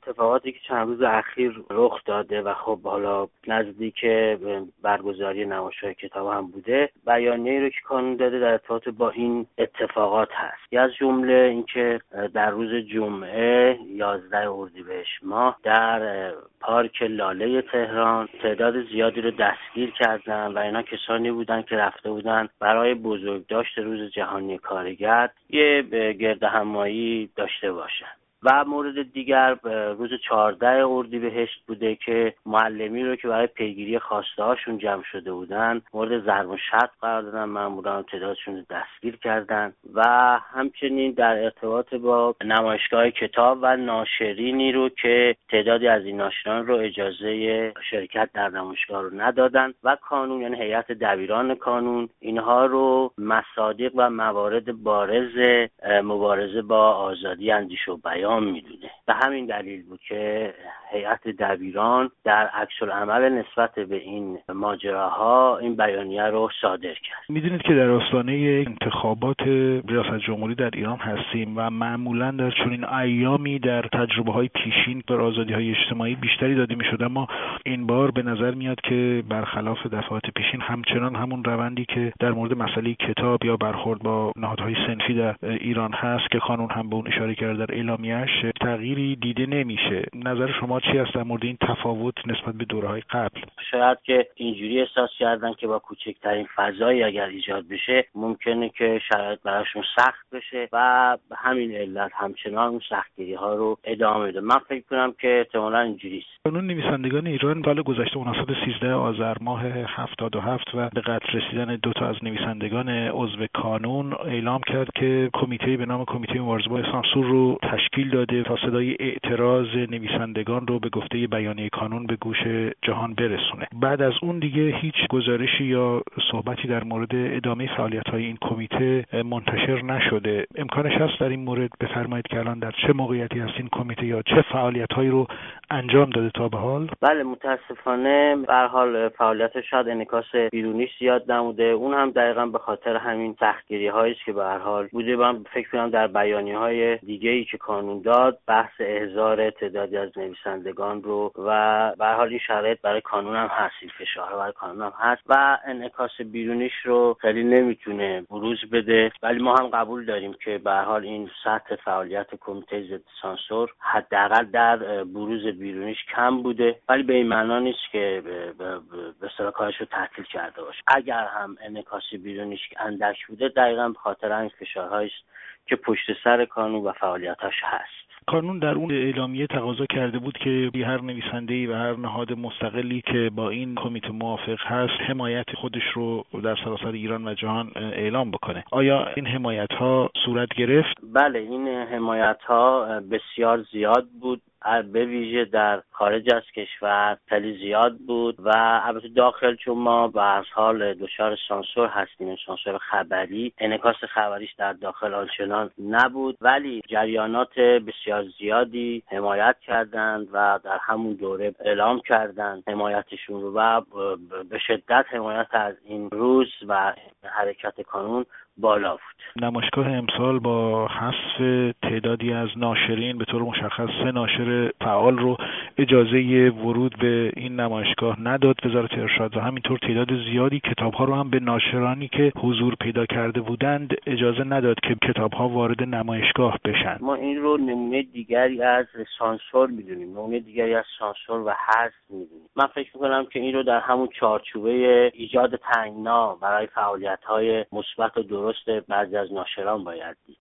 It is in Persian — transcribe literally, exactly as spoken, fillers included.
اتفاقاتی که چند روز اخیر رخ داده و خب حالا نزدیک برگزاری نمایشگاه کتاب هم بوده، بیانیه‌ای رو که کانون داده در ارتباط با این اتفاقات هست. از جمله اینکه در روز جمعه یازده اردیبهشت ماه در پارک لاله تهران تعداد زیادی رو دستگیر کردن و اینا کسانی بودن که رفته بودن برای بزرگداشت روز جهانی کارگر یه گردهمایی داشته باشن. و مورد دیگر روز چهارده اردیبهشت بوده که معلمی رو که برای پیگیری خواسته هاشون جمع شده بودن مورد ضرب و شتم قرار دادن، ماموران تعدادشون رو دستگیر کردن. و همچنین در ارتباط با نمایشگاه کتاب و ناشرینی رو که تعدادی از این ناشران رو اجازه شرکت در نمایشگاه رو ندادن و کانون، یعنی هیئت دبیران کانون، اینها رو مصادیق و موارد بارز مبارزه با آزادی اندیشه و بیان میدونه. به همین دلیل بود که هیئت دبیران در عکس‌العمل نسبت به این ماجراها این بیانیه رو صادر کرد. میدونید که در آستانه انتخابات ریاست جمهوری در ایران هستیم و معمولا در چنین ایامی در تجربه‌های پیشین بر آزادی‌های اجتماعی بیشتری داده می‌شد، اما این بار به نظر میاد که برخلاف دفعات پیشین همچنان همون روندی که در مورد مسئله کتاب یا برخورد با نهادهای صنفی در ایران هست که قانون هم به اون اشاره کرده در اعلامیه‌اش، تغییری دیده نمیشه. نظر شما چی است در مورد این تفاوت نسبت به دوره‌های قبل؟ شاید که اینجوری احساس کردن که با کوچکترین فضایی اگر ایجاد بشه ممکنه که شرایط براشون سخت بشه و به همین علت همچنان اون سختگیری‌ها رو ادامه میده. من فکر کنم که احتمالاً اینجوری است. قانون نویسندگان ایران سال گذشته مناسب سیزده آذر ماه هفتاد و هفت و به قتل رسیدن دو تا از نویسندگان عضو کانون اعلام کرد که کمیته به نام کمیته مبارزه با سانسور رو تشکیل داده تا صدای اعتراض نویسندگان رو به گفته بیانیه کانون به گوش جهان برسونه. بعد از اون دیگه هیچ گزارشی یا صحبتی در مورد ادامه فعالیت‌های این کمیته منتشر نشده. امکانش هست در این مورد بفرمایید که الان در چه موقعیتی هست این کمیته یا چه فعالیت‌هایی رو انجام داده تا به حال؟ بله، متاسفانه به هر حال فعالیتش شاید انعکاس بیرونیش زیاد نموده. اون هم دقیقاً به خاطر همین سختگیری‌هایی است که به هر حال بوده. من فکر کنم در بیانیه‌های دیگه‌ای که کانون داد بحث احضار تعدادی از نویسندگان رو و به هر حال این شرایط برای کانون هم هست، این فشارها برای کانون هم هست و انعکاس بیرونیش رو خیلی نمیتونه بروز بده. ولی ما هم قبول داریم که به هر حال این سطح فعالیت کمیته ضد سانسور حداقل در بروز بیرونیش کم بوده، ولی به این معنا نیست که به اصطلاح کارش رو تعطیل کرده باشه. اگر هم انعکاس بیرونیش اندک بوده دقیقاً به خاطر این فشارهایی است که پشت سر کانون و فعالیتاش هست. کانون در اون اعلامیه تقاضا کرده بود که هر نویسنده‌ای و هر نهاد مستقلی که با این کمیته موافق هست حمایت خودش رو در سراسر ایران و جهان اعلام بکنه. آیا این حمایت‌ها صورت گرفت؟ بله، این حمایت‌ها بسیار زیاد بود، به ویژه در خارج از کشور خیلی زیاد بود و البته داخل چون ما به هر حال دچار سانسور هستیم، سانسور خبری، انعکاس خبریش در داخل آنچنان نبود، ولی جریانات بسیار زیادی حمایت کردند و در همون دوره اعلام کردند حمایتشون رو و به شدت حمایت از این روز و حرکت کانون بالا بود. نمایشگاه امسال با حذف تعدادی از ناشرین به طور مشخص سه ناشر فعال رو اجازه ورود به این نمایشگاه نداد وزارت ارشاد و همینطور تعداد زیادی کتاب‌ها رو هم به ناشرانی که حضور پیدا کرده بودند اجازه نداد که کتاب‌ها وارد نمایشگاه بشن. ما این رو نمونه دیگری از سانسور می‌دونیم، نمونه دیگری از سانسور و حذف می‌دونیم. من فکر می‌کنم که این رو در همون چارچوبه ایجاد تنگنا برای فعالیت‌های مثبت و درست بعضی از ناشران باید دید.